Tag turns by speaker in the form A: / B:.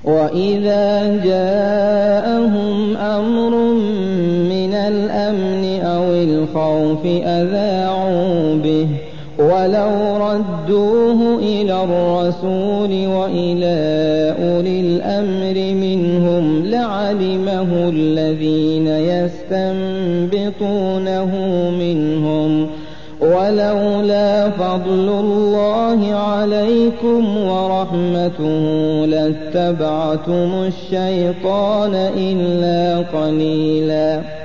A: وَإِذَا جَاءَهُمْ أَمْرٌ مِّنَ الْأَمْنِ أَوِ الْخَوْفِ أَذَاعُوا بِهِ وَلَوْ رَدُّوهُ إِلَى الرَّسُولِ وَإِلَىٰ أُولِي الْأَمْرِ مِنْهُمْ لَعَلِمَهُ الَّذِينَ يَسْتَنبِطُونَهُ مِنْهُمْ ۗ وَلَوْلَا فَضْلُ اللَّهِ عَلَيْكُمْ وَرَحْمَتُهُ لَاتَّبَعْتُمُ الشَّيْطَانَ إِلَّا قَلِيلًا